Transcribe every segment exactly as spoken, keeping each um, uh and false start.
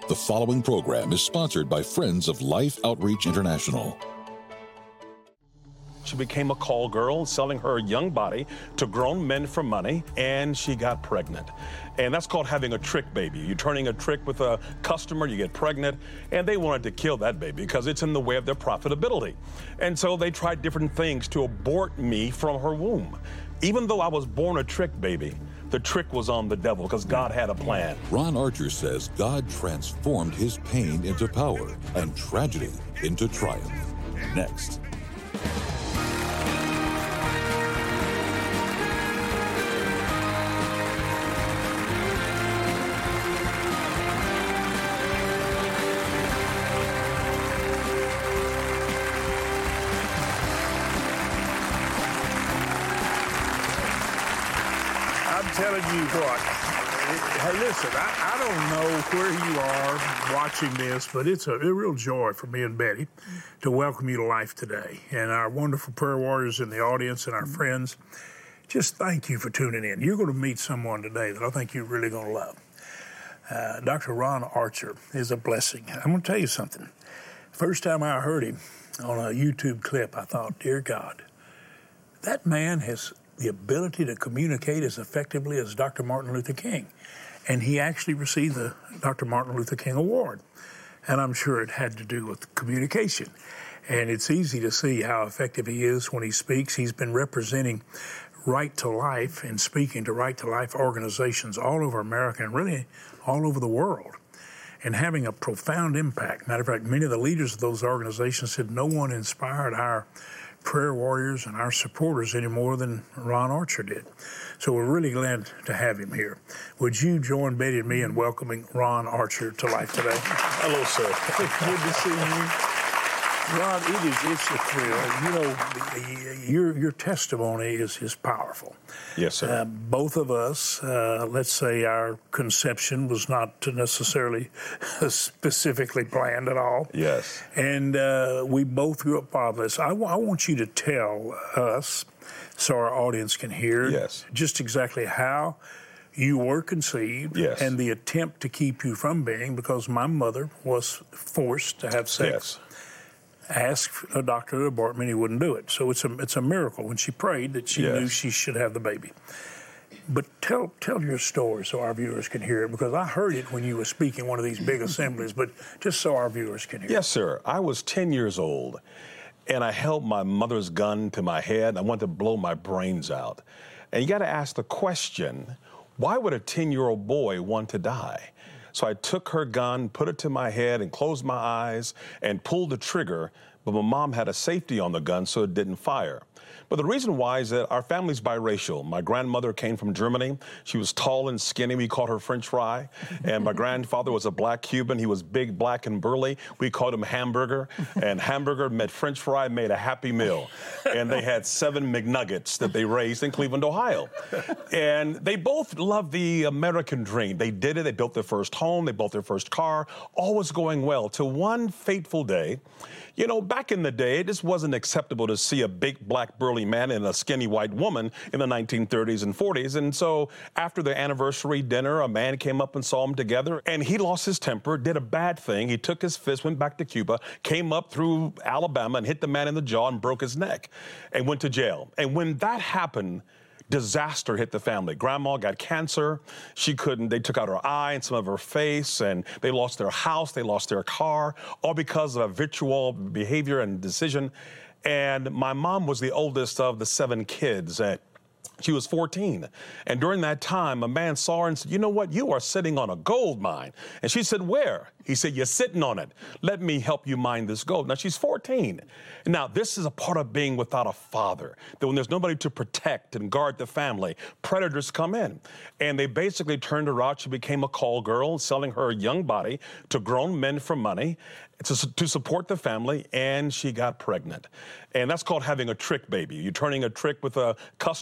The following program is sponsored by Friends of Life Outreach International. She became a call girl, selling her young body to grown men for money, and she got pregnant. And that's called having a trick baby. You're turning a trick with a customer, you get pregnant, and they wanted to kill that baby because it's in the way of their profitability. And so they tried different things to abort me from her womb. Even though I was born a trick baby, the trick was on the devil because God had a plan. Ron Archer says God transformed his pain into power and tragedy into triumph. Next. Telling you what, hey, listen, I, I don't know where you are watching this, but it's a, a real joy for me and Betty to welcome you to life today. And our wonderful prayer warriors in the audience and our friends, just thank you for tuning in. You're going to meet someone today that I think you're really going to love. Uh, Doctor Ron Archer is a blessing. I'm going to tell you something. First time I heard him on a YouTube clip, I thought, dear God, that man has the ability to communicate as effectively as Doctor Martin Luther King. And he actually received the Doctor Martin Luther King Award. And I'm sure it had to do with communication. And it's easy to see how effective he is when he speaks. He's been representing Right to Life and speaking to Right to Life organizations all over America and really all over the world, and having a profound impact. Matter of fact, many of the leaders of those organizations said no one inspired our prayer warriors and our supporters any more than Ron Archer did. So we're really glad to have him here. Would you join Betty and me in welcoming Ron Archer to life today? Hello, sir. Good to see you. Ron, it is, it's a thrill. You know, the, your your testimony is, is powerful. Yes, sir. Uh, both of us, uh, let's say our conception was not necessarily specifically planned at all. Yes. And uh, we both grew up fatherless. I, w- I want you to tell us, so our audience can hear, yes, just exactly how you were conceived, yes, and the attempt to keep you from being, because my mother was forced to have sex. Yes. Asked a doctor to abort me, and he wouldn't do it. So it's a it's a miracle when she prayed that she yes. knew she should have the baby. But tell tell your story so our viewers can hear it, because I heard it when you were speaking one of these big assemblies, but just so our viewers can hear yes, it. Yes, sir. I was ten years old, and I held my mother's gun to my head. I wanted to blow my brains out. And you got to ask the question, why would a ten-year-old boy want to die? So I took her gun, put it to my head, and closed my eyes and pulled the trigger, but my mom had a safety on the gun so it didn't fire. But the reason why is that our family's biracial. My grandmother came from Germany. She was tall and skinny. We called her French fry. And my grandfather was a black Cuban. He was big, black, and burly. We called him Hamburger. And Hamburger met French fry, made a happy meal. And they had seven McNuggets that they raised in Cleveland, Ohio. And they both loved the American dream. They did it. They built their first home. They built their first car. All was going well till one fateful day. You know, back in the day, it just wasn't acceptable to see a big, black, burly man and a skinny white woman in the nineteen thirties and forties. And so after the anniversary dinner, a man came up and saw them together, and he lost his temper, did a bad thing. He took his fist, went back to Cuba, came up through Alabama and hit the man in the jaw and broke his neck and went to jail. And when that happened, disaster hit the family. Grandma got cancer. She couldn't, they took out her eye and some of her face, and they lost their house, they lost their car, all because of habitual behavior and decision. And my mom was the oldest of the seven kids. And she was fourteen. And during that time, a man saw her and said, you know what? You are sitting on a gold mine. And she said, where? He said, you're sitting on it. Let me help you mine this gold. Now, she's fourteen. Now, this is a part of being without a father, that when there's nobody to protect and guard the family, predators come in. And they basically turned her out. She became a call girl, selling her young body to grown men for money to, to support the family, and she got pregnant. And that's called having a trick baby. You're turning a trick with a customer, you get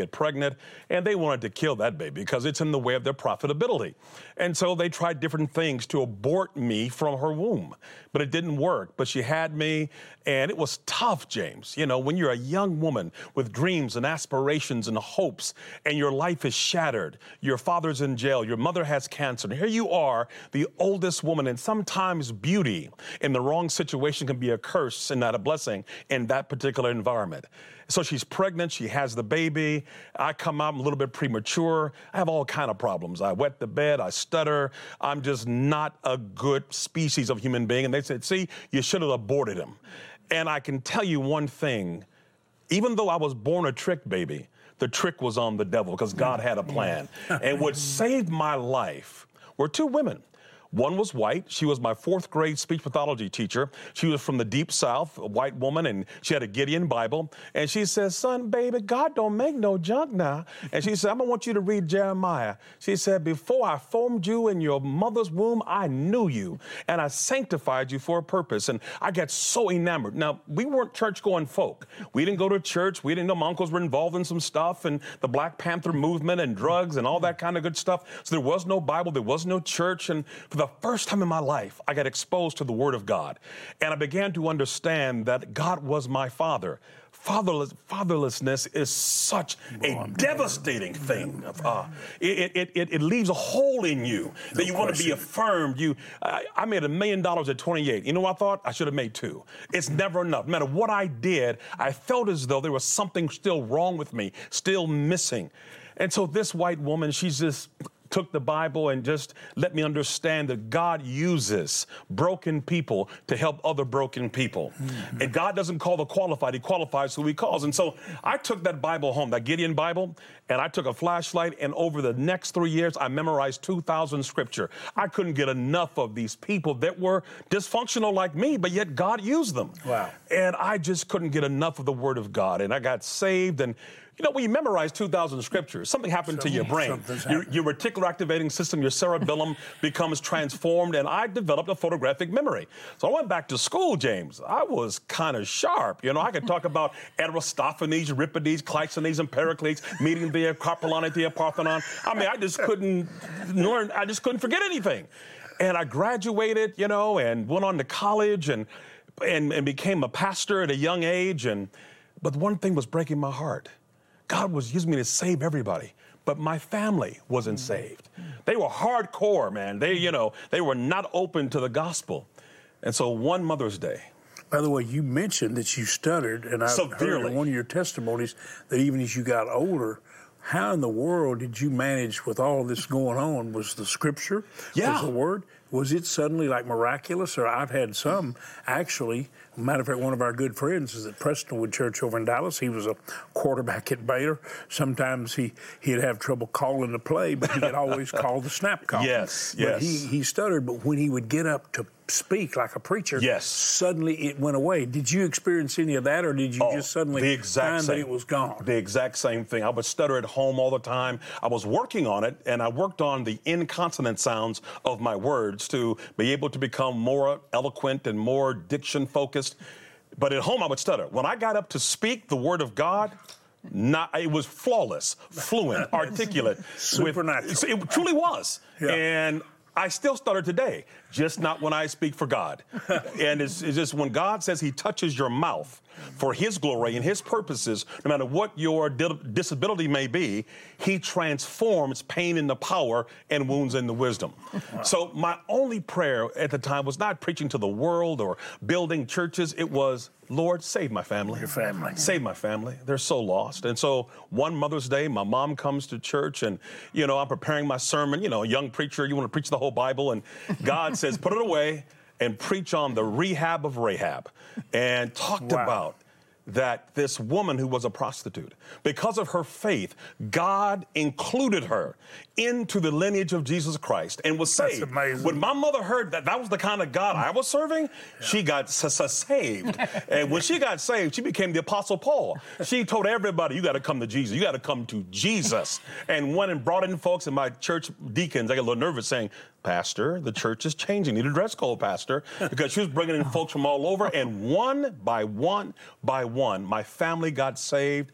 get pregnant, and they wanted to kill that baby because it's in the way of their profitability. And so they tried different things to abort me from her womb, but it didn't work. But she had me, and it was tough, James. You know, when you're a young woman with dreams and aspirations and hopes, and your life is shattered, your father's in jail, your mother has cancer, and here you are, the oldest woman, and sometimes beauty in the wrong situation can be a curse and not a blessing in that particular environment. So she's pregnant, she has the baby. I come out, I'm a little bit premature. I have all kind of problems. I wet the bed, I stutter. I'm just not a good species of human being. And they said, see, you should have aborted him. And I can tell you one thing, even though I was born a trick baby, the trick was on the devil because God had a plan. And what saved my life were two women. One was white. She was my fourth grade speech pathology teacher. She was from the deep South, a white woman, and she had a Gideon Bible. And she says, son, baby, God don't make no junk now. And she said, I'm going to want you to read Jeremiah. She said, before I formed you in your mother's womb, I knew you, and I sanctified you for a purpose. And I got so enamored. Now, we weren't church-going folk. We didn't go to church. We didn't know my uncles were involved in some stuff and the Black Panther movement and drugs and all that kind of good stuff. So there was no Bible. There was no church. And for the first time in my life, I got exposed to the Word of God. And I began to understand that God was my Father. Fatherless, fatherlessness is such a devastating thing. Uh, it, it, it, it leaves a hole in you that you want to be affirmed. You, I, I made a million dollars at twenty-eight. You know what I thought? I should have made two. It's never enough. No matter what I did, I felt as though there was something still wrong with me, still missing. And so this white woman, she's just took the Bible and just let me understand that God uses broken people to help other broken people. Mm-hmm. And God doesn't call the qualified, he qualifies who he calls. And so I took that Bible home, that Gideon Bible, and I took a flashlight, and over the next three years, I memorized two thousand scripture. I couldn't get enough of these people that were dysfunctional like me, but yet God used them. Wow. And I just couldn't get enough of the Word of God. And I got saved. And you know, when you memorize two thousand scriptures, something happened something, to your brain. Your, your reticular activating system, your cerebellum becomes transformed, and I developed a photographic memory. So I went back to school, James. I was kind of sharp. You know, I could talk about Aristophanes, Euripides, Cleisthenes, and Pericles, meeting there, Carpelonithia, Parthenon. I mean, I just couldn't learn, I just couldn't forget anything. And I graduated, you know, and went on to college and, and, and became a pastor at a young age. And but one thing was breaking my heart. God was using me to save everybody, but my family wasn't saved. They were hardcore, man. They, you know, they were not open to the gospel. And so one Mother's Day. By the way, you mentioned that you stuttered, and I heard in one of your testimonies that even as you got older, how in the world did you manage with all of this going on? Was the scripture, yeah. was the word, was it suddenly like miraculous? Or I've had some, actually, matter of fact, one of our good friends is at Prestonwood Church over in Dallas. He was a quarterback at Baylor. Sometimes he, he'd have trouble calling the play, but he could always call the snap call. Yes, but yes. He, he stuttered, but when he would get up to speak like a preacher, yes. suddenly it went away. Did you experience any of that, or did you oh, just suddenly the exact find same, that it was gone? The exact same thing. I would stutter at home all the time. I was working on it, and I worked on the inconsonant sounds of my words to be able to become more eloquent and more diction-focused. But at home, I would stutter. When I got up to speak the word of God, not, it was flawless, fluent, articulate. Supernatural. With, it truly was. Yeah. And I still stutter today, just not when I speak for God. And it's, it's just when God says he touches your mouth for his glory and his purposes, no matter what your di- disability may be, he transforms pain into power and wounds into wisdom. Wow. So my only prayer at the time was not preaching to the world or building churches. It was, Lord, save my family. Your family. Save my family. They're so lost. And so one Mother's Day, my mom comes to church and, you know, I'm preparing my sermon. You know, a young preacher, you want to preach the whole Bible. And God says, put it away and preach on the rehab of Rahab. And talked wow. about that this woman who was a prostitute, because of her faith, God included her into the lineage of Jesus Christ and was saved. That's amazing. When my mother heard that that was the kind of God I was serving, yeah. she got s- s- saved. And when she got saved, she became the Apostle Paul. She told everybody, you got to come to Jesus. You got to come to Jesus. And went and brought in folks, and my church deacons, I got a little nervous saying, Pastor, the church is changing. Need a dress code, Pastor. Because she was bringing in folks from all over. And one by one by one, my family got saved.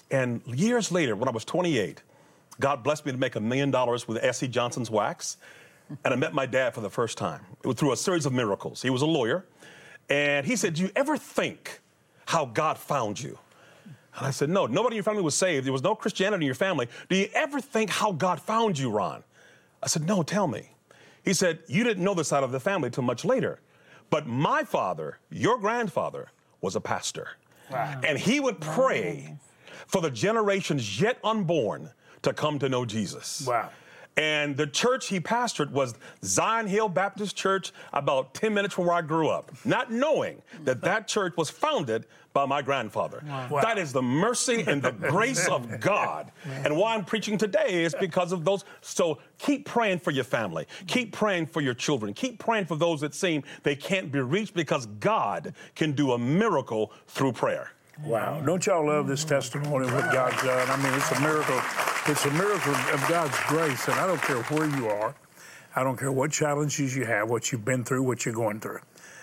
And years later, when I was twenty-eight, God blessed me to make a million dollars with S C Johnson's wax. And I met my dad for the first time. It was through a series of miracles. He was a lawyer. And he said, do you ever think how God found you? And I said, no, nobody in your family was saved. There was no Christianity in your family. Do you ever think how God found you, Ron? I said, no, tell me. He said, you didn't know this side of the family till much later. But my father, your grandfather, was a pastor. Wow. And he would pray for the generations yet unborn to come to know Jesus. Wow. And the church he pastored was Zion Hill Baptist Church, about ten minutes from where I grew up, not knowing that that church was founded by my grandfather. Wow. That is the mercy and the grace of God. And why I'm preaching today is because of those. So keep praying for your family. Keep praying for your children. Keep praying for those that seem they can't be reached, because God can do a miracle through prayer. Wow. Don't y'all love this testimony of what God's done? I mean, it's a miracle. It's a miracle of God's grace, and I don't care where you are. I don't care what challenges you have, what you've been through, what you're going through.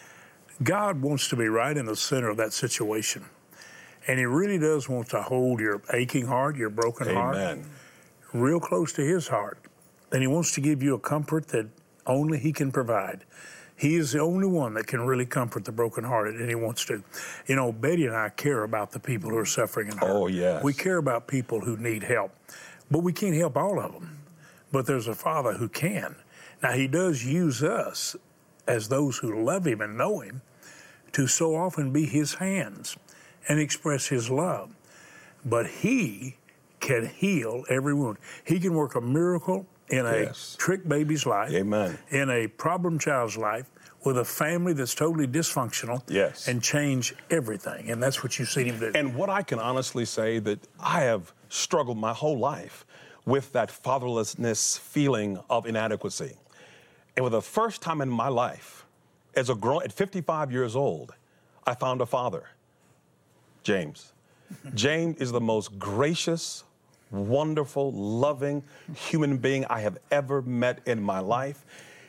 God wants to be right in the center of that situation. And he really does want to hold your aching heart, your broken Amen. heart, real close to his heart. And he wants to give you a comfort that only he can provide. He is the only one that can really comfort the brokenhearted, and he wants to. You know, Betty and I care about the people who are suffering and hurt. Oh, yes. We care about people who need help, but we can't help all of them. But there's a Father who can. Now, he does use us as those who love him and know him to so often be his hands and express his love. But he can heal every wound. He can work a miracle in a yes. trick baby's life, Amen. in a problem child's life, with a family that's totally dysfunctional, yes. and change everything. And that's what you've seen him do. And what I can honestly say, that I have struggled my whole life with that fatherlessness feeling of inadequacy. And for the first time in my life, as a grown, at fifty-five years old, I found a father, James. James is the most gracious, wonderful, loving human being I have ever met in my life.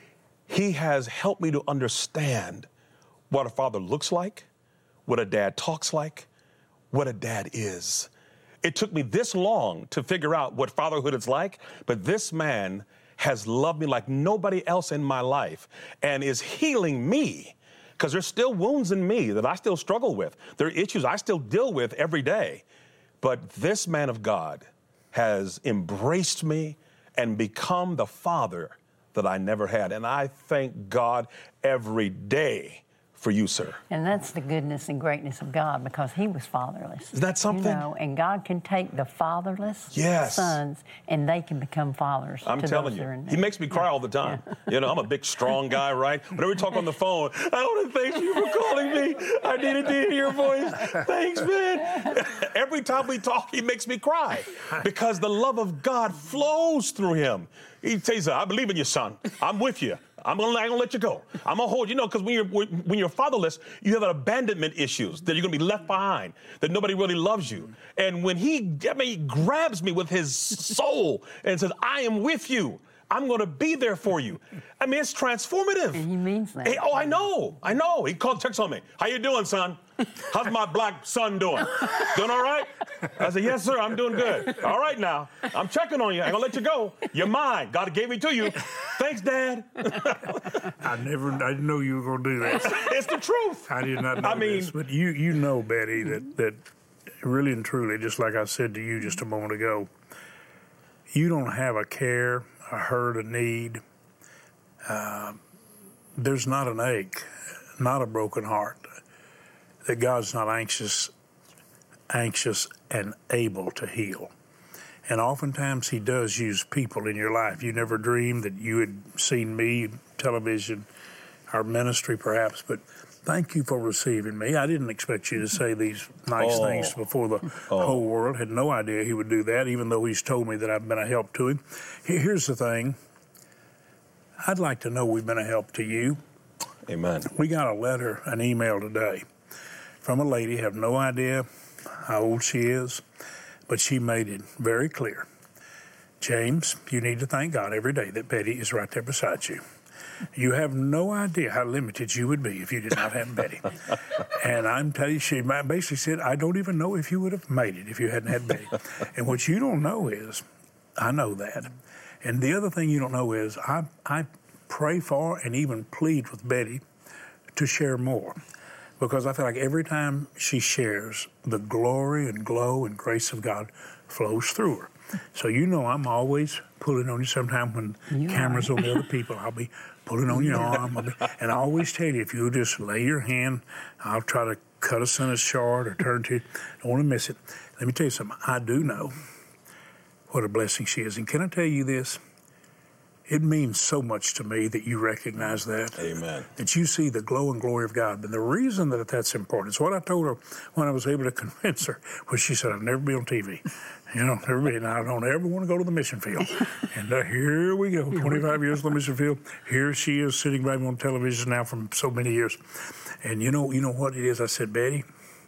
He has helped me to understand what a father looks like, what a dad talks like, what a dad is. It took me this long to figure out what fatherhood is like, but this man has loved me like nobody else in my life and is healing me, because there's still wounds in me that I still struggle with. There are issues I still deal with every day. But this man of God has embraced me and become the father that I never had. And I thank God every day for you, sir. And that's the goodness and greatness of God, because he was fatherless. Is that something? You know, and God can take the fatherless yes. sons and they can become fathers. I'm to telling those you. in He makes me cry yeah. all the time. Yeah. You know, I'm a big, strong guy, right? Whenever we talk on the phone, I want to thank you for calling me. I needed to hear your voice. Thanks, man. Every time we talk, he makes me cry, because the love of God flows through him. He says, I believe in you, son. I'm with you. I'm gonna, I'm gonna let you go. I'm gonna hold you. know, because when you're when you're fatherless, you have abandonment issues, that you're gonna be left behind, that nobody really loves you. And when he, I mean, he grabs me with his soul and says, I am with you. I'm going to be there for you. I mean, it's transformative. And he means that. Hey, oh, I know. I know. He called, texts on me. How you doing, son? How's my black son doing? Doing all right? I said, yes, sir. I'm doing good. All right now. I'm checking on you. I'm going to let you go. You're mine. God gave me to you. Thanks, Dad. I never, I didn't know you were going to do that. It's the truth. I did not know I mean, this. But you, you know, Betty, that, that really and truly, just like I said to you just a moment ago, you don't have a care, a hurt, a need. Uh, there's not an ache, not a broken heart, that God's not anxious, anxious and able to heal. And oftentimes he does use people in your life. You never dreamed that you had seen me, television, our ministry perhaps, but thank you for receiving me. I didn't expect you to say these nice oh. things before the oh. whole world. Had no idea he would do that, even though he's told me that I've been a help to him. Here's the thing. I'd like to know we've been a help to you. Amen. We got a letter, an email today from a lady, have no idea how old she is, but she made it very clear. James, you need to thank God every day that Betty is right there beside you. You have no idea how limited you would be if you did not have Betty. And I'm telling you, she basically said, I don't even know if you would have made it if you hadn't had Betty. And what you don't know is, I know that. And the other thing you don't know is, I, I pray for and even plead with Betty to share more. Because I feel like every time she shares, the glory and glow and grace of God flows through her. So you know I'm always pulling on you. Sometimes when you cameras on the other people, I'll be pulling on your arm. I'll be, and I always tell you, if you'll just lay your hand, I'll try to cut a sentence short or turn to you. Don't want to miss it. Let me tell you something. I do know what a blessing she is. And can I tell you this? It means so much to me that you recognize that. Amen. That you see the glow and glory of God. But the reason that that's important is what I told her when I was able to convince her was she said, I'll never be on T V. You know, never be. And I don't ever want to go to the mission field. And uh, here we go, twenty-five years on the mission field. Here she is sitting by me on television now for so many years. And you know, you know what it is? I said, Betty,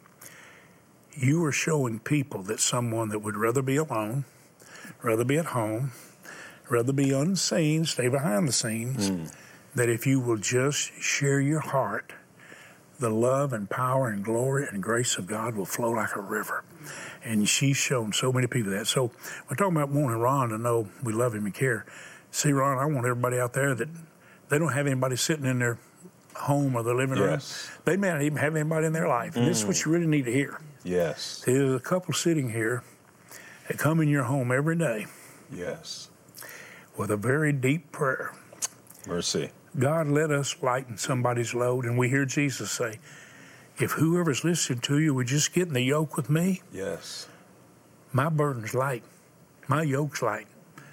you are showing people that someone that would rather be alone, rather be at home, rather be unseen, stay behind the scenes, mm. that if you will just share your heart, the love and power and glory and grace of God will flow like a river. And she's shown so many people that. So we're talking about wanting Ron to know we love him and care. See, Ron, I want everybody out there that they don't have anybody sitting in their home or their living yes. room. They may not even have anybody in their life. And mm. this is what you really need to hear. Yes. There's a couple sitting here that come in your home every day. Yes. With a very deep prayer. Mercy. God, let us lighten somebody's load. And we hear Jesus say, if whoever's listening to you would just get in the yoke with me, yes, my burden's light. My yoke's light.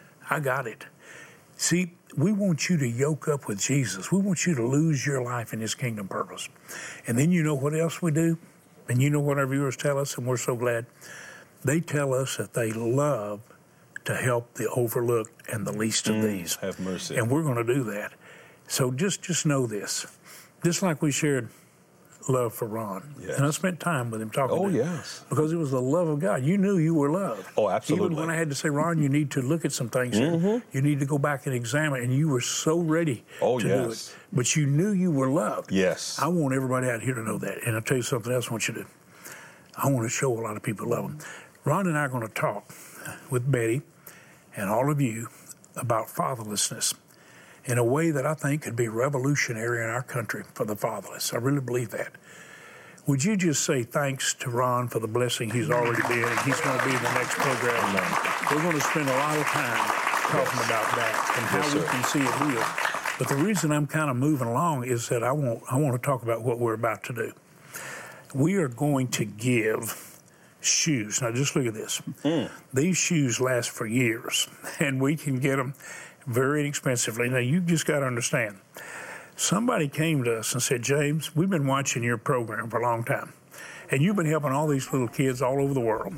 I got it. See, we want you to yoke up with Jesus. We want you to lose your life in his kingdom purpose. And then you know what else we do? And you know what our viewers tell us, and we're so glad. They tell us that they love to help the overlooked and the least of mm, these. Have mercy. And we're going to do that. So just, just know this. Just like we shared love for Ron. Yes. And I spent time with him talking oh, to him. Oh, yes. Because it was the love of God. You knew you were loved. Oh, absolutely. Even when I had to say, Ron, you need to look at some things here. Mm-hmm. You need to go back and examine. And you were so ready oh, to yes. do it. But you knew you were loved. Yes. I want everybody out here to know that. And I'll tell you something else I want you to do. I want to show a lot of people love him. Ron and I are going to talk with Betty and all of you about fatherlessness in a way that I think could be revolutionary in our country for the fatherless. I really believe that. Would you just say thanks to Ron for the blessing he's already been, and he's going to be in the next program. Amen. We're going to spend a lot of time talking yes. about that and how yes, we can see it healed. But the reason I'm kind of moving along is that I want, I want to talk about what we're about to do. We are going to give shoes. Now, just look at this. Mm. These shoes last for years, and we can get them very inexpensively. Now, you just got to understand. Somebody came to us and said, James, we've been watching your program for a long time, and you've been helping all these little kids all over the world,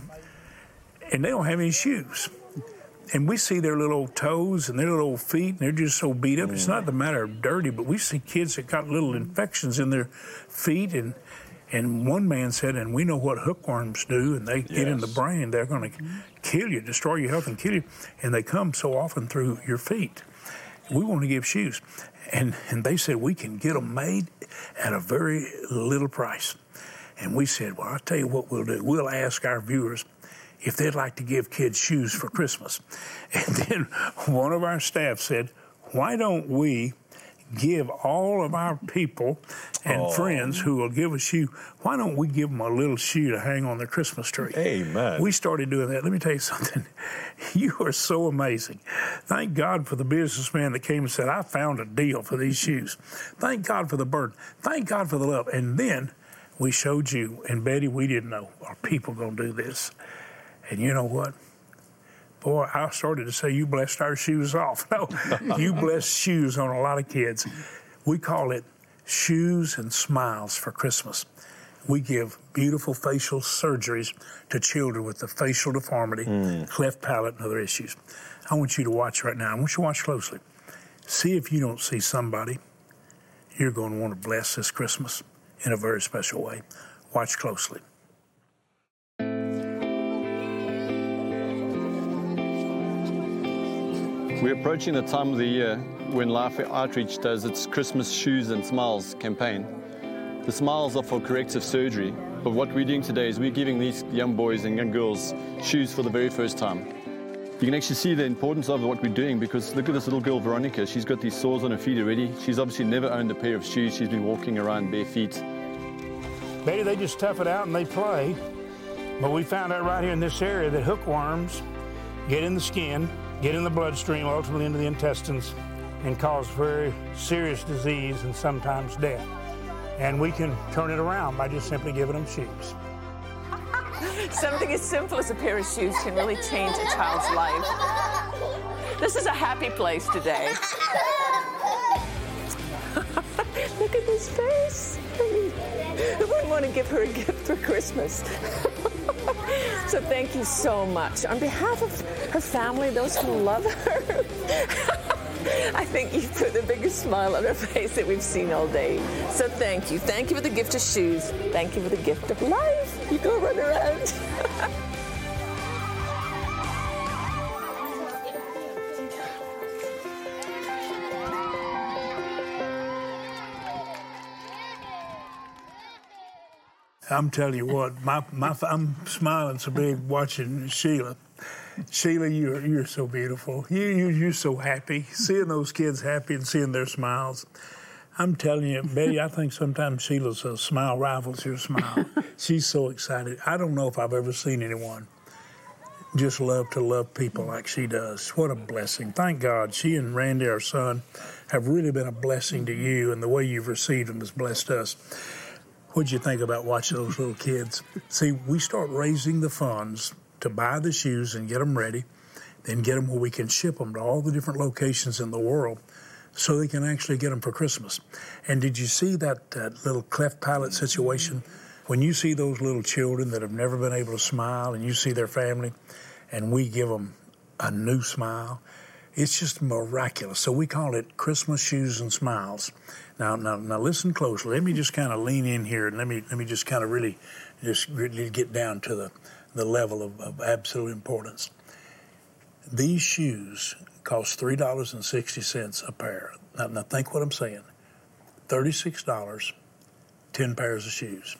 and they don't have any shoes. And we see their little toes and their little feet, and they're just so beat up. Mm. It's not the matter of dirty, but we see kids that got little infections in their feet, and And one man said, and we know what hookworms do, and they yes. get in the brain, they're going to kill you, destroy your health and kill you, and they come so often through your feet. We want to give shoes. And and they said, we can get them made at a very little price. And we said, well, I'll tell you what we'll do. We'll ask our viewers if they'd like to give kids shoes for Christmas. And then one of our staff said, why don't we give all of our people and oh. friends who will give a shoe, why don't we give them a little shoe to hang on their Christmas tree? Amen. We started doing that. Let me tell you something. You are so amazing. Thank God for the businessman that came and said, I found a deal for these shoes. Thank God for the burden. Thank God for the love. And then we showed you, and Betty, we didn't know, are people going to do this? And you know what? Boy, I started to say you blessed our shoes off. No, you blessed shoes on a lot of kids. We call it Shoes and Smiles for Christmas. We give beautiful facial surgeries to children with the facial deformity, mm. cleft palate, and other issues. I want you to watch right now. I want you to watch closely. See if you don't see somebody you're going to want to bless this Christmas in a very special way. Watch closely. We're approaching the time of the year when Life Outreach does its Christmas Shoes and Smiles campaign. The smiles are for corrective surgery, but what we're doing today is we're giving these young boys and young girls shoes for the very first time. You can actually see the importance of what we're doing, because look at this little girl, Veronica. She's got these sores on her feet already. She's obviously never owned a pair of shoes. She's been walking around bare feet. Betty, they just tough it out and they play. But we found out right here in this area that hookworms get in the skin, get in the bloodstream, ultimately into the intestines, and cause very serious disease and sometimes death. And we can turn it around by just simply giving them shoes. Something as simple as a pair of shoes can really change a child's life. This is a happy place today. Look at this face. Who wouldn't want to give her a gift for Christmas? So thank you so much. On behalf of her family, those who love her, I think you've put the biggest smile on her face that we've seen all day. So thank you. Thank you for the gift of shoes. Thank you for the gift of life. You go run around. I'm telling you what, my, my, I'm smiling so big watching Sheila. Sheila, you're, you're so beautiful. You, you, you're so happy. Seeing those kids happy and seeing their smiles. I'm telling you, Betty, I think sometimes Sheila's a smile rivals your smile. She's so excited. I don't know if I've ever seen anyone just love to love people like she does. What a blessing. Thank God she and Randy, our son, have really been a blessing to you, and the way you've received them has blessed us. What'd you think about watching those little kids? See, we start raising the funds to buy the shoes and get them ready, then get them where we can ship them to all the different locations in the world so they can actually get them for Christmas. And did you see that, that little cleft palate situation? When you see those little children that have never been able to smile and you see their family and we give them a new smile, it's just miraculous. So we call it Christmas Shoes and Smiles. Now, now, now listen closely. Let me just kind of lean in here and let me let me just kind of really just really get down to the, the level of, of absolute importance. These shoes cost three dollars and sixty cents a pair. Now, now think what I'm saying. thirty-six dollars, ten pairs of shoes.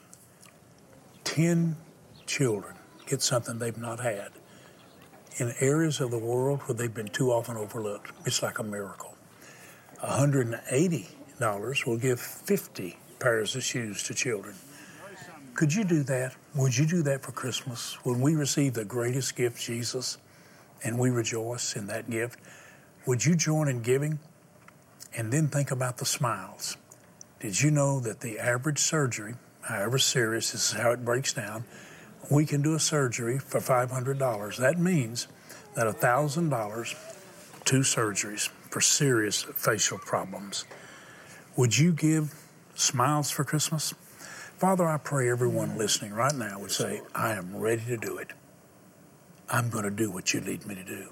ten children get something they've not had in areas of the world where they've been too often overlooked. It's like a miracle. one hundred eighty dollars will give fifty pairs of shoes to children. Could you do that? Would you do that for Christmas? When we receive the greatest gift, Jesus, and we rejoice in that gift, would you join in giving? And then think about the smiles. Did you know that the average surgery, however serious, this is how it breaks down, we can do a surgery for five hundred dollars. That means that one thousand dollars, two surgeries for serious facial problems. Would you give smiles for Christmas? Father, I pray everyone listening right now would say, I am ready to do it. I'm going to do what you lead me to do.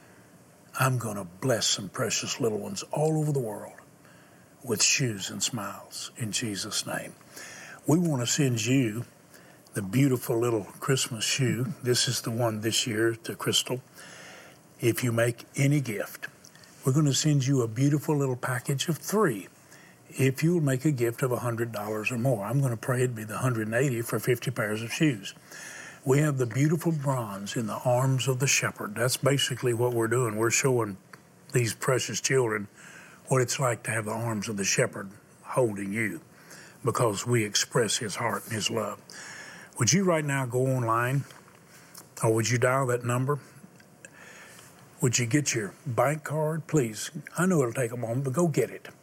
I'm going to bless some precious little ones all over the world with shoes and smiles in Jesus' name. We want to send you the beautiful little Christmas shoe. This is the one this year to Crystal. If you make any gift, we're going to send you a beautiful little package of three. If you'll make a gift of one hundred dollars or more, I'm going to pray it'd be the one hundred eighty for fifty pairs of shoes. We have the beautiful bronze in the arms of the shepherd. That's basically what we're doing. We're showing these precious children what it's like to have the arms of the shepherd holding you, because we express his heart and his love. Would you right now go online, or would you dial that number? Would you get your bank card? Please, I know it'll take a moment, but go get it.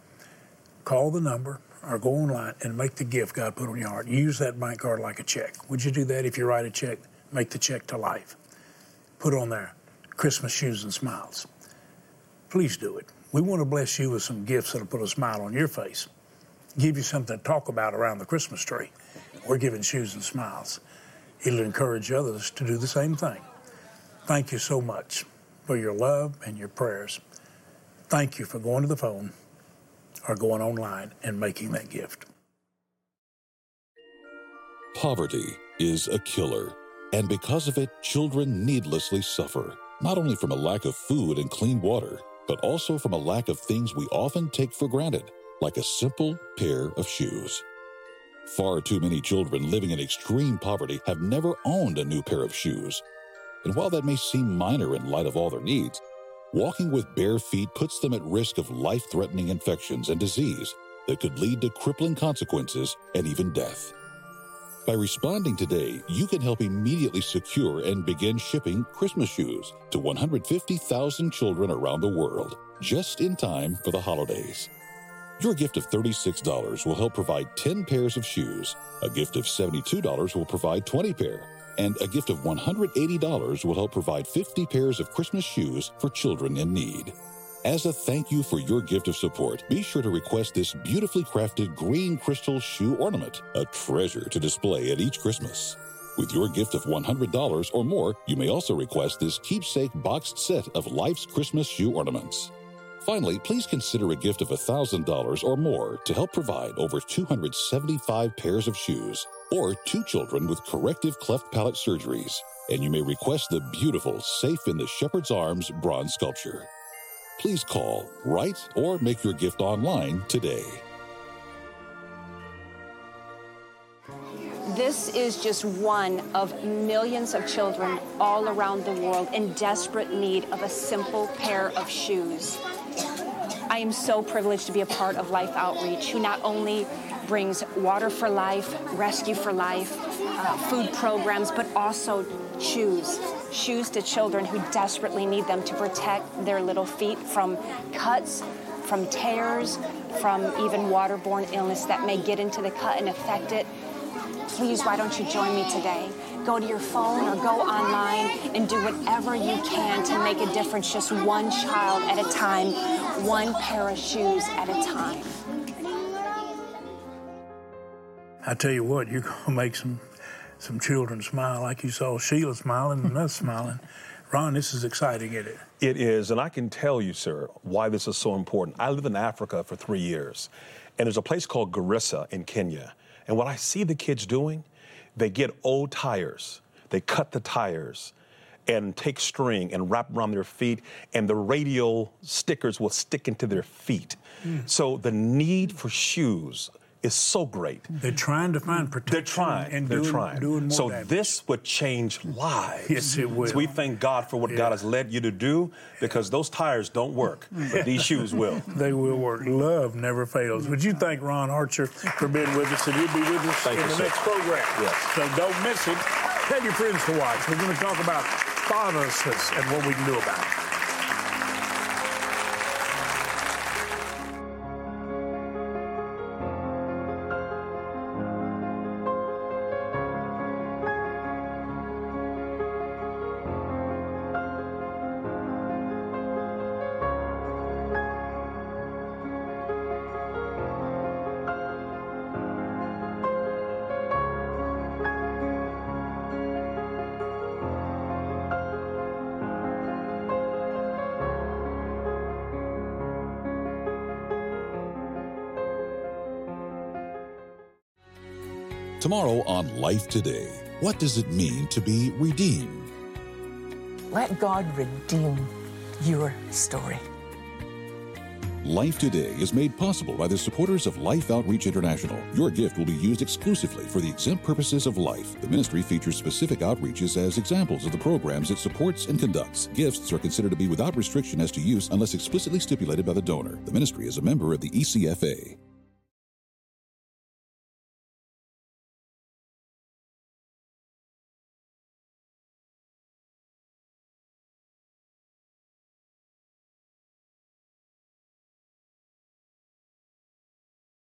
Call the number or go online and make the gift God put on your heart. Use that bank card like a check. Would you do that? If you write a check, make the check to life. Put on there, Christmas Shoes and Smiles. Please do it. We want to bless you with some gifts that'll put a smile on your face. Give you something to talk about around the Christmas tree. We're giving shoes and smiles. It'll encourage others to do the same thing. Thank you so much for your love and your prayers. Thank you for going to the phone or going online and making that gift. Poverty is a killer, and because of it, children needlessly suffer, not only from a lack of food and clean water, but also from a lack of things we often take for granted, like a simple pair of shoes. Far too many children living in extreme poverty have never owned a new pair of shoes. And while that may seem minor in light of all their needs, walking with bare feet puts them at risk of life-threatening infections and disease that could lead to crippling consequences and even death. By responding today, you can help immediately secure and begin shipping Christmas shoes to one hundred fifty thousand children around the world, just in time for the holidays. Your gift of thirty-six dollars will help provide ten pairs of shoes. A gift of seventy-two dollars will provide twenty pairs. And a gift of one hundred eighty dollars will help provide fifty pairs of Christmas shoes for children in need. As a thank you for your gift of support, be sure to request this beautifully crafted green crystal shoe ornament, a treasure to display at each Christmas. With your gift of one hundred dollars or more, you may also request this keepsake boxed set of Life's Christmas shoe ornaments. Finally, please consider a gift of one thousand dollars or more to help provide over two hundred seventy-five pairs of shoes, or two children with corrective cleft palate surgeries, and you may request the beautiful Safe in the Shepherd's Arms bronze sculpture. Please call, write, or make your gift online today. This is just one of millions of children all around the world in desperate need of a simple pair of shoes. I am so privileged to be a part of Life Outreach, who not only brings Water for Life, Rescue for Life, uh, food programs, but also shoes. Shoes to children who desperately need them to protect their little feet from cuts, from tears, from even waterborne illness that may get into the cut and affect it. Please, why don't you join me today? Go to your phone or go online and do whatever you can to make a difference, just one child at a time, one pair of shoes at a time. I tell you what, you're going to make some some children smile like you saw Sheila smiling and us smiling. Ron, this is exciting, isn't it? It is, and I can tell you, sir, why this is so important. I lived in Africa for three years, and there's a place called Garissa in Kenya. And what I see the kids doing, they get old tires, they cut the tires, and take string and wrap around their feet, and the radial stickers will stick into their feet. Mm. So the need for shoes is so great. They're trying to find protection. They're trying. And They're doing, trying. Doing more so damage. This would change lives. Yes, it will. So we thank God for what yeah. God has led you to do, because those tires don't work, but these shoes will. They will work. Love never fails. Would you thank Ron Archer for being with us, and he'll be with us thank in you, the sir. next program. Yes. So don't miss it. Tell your friends to watch. We're going to talk about fatherlessness and what we can do about it. Tomorrow on Life Today, what does it mean to be redeemed? Let God redeem your story. Life Today is made possible by the supporters of Life Outreach International. Your gift will be used exclusively for the exempt purposes of life. The ministry features specific outreaches as examples of the programs it supports and conducts. Gifts are considered to be without restriction as to use unless explicitly stipulated by the donor. The ministry is a member of the E C F A.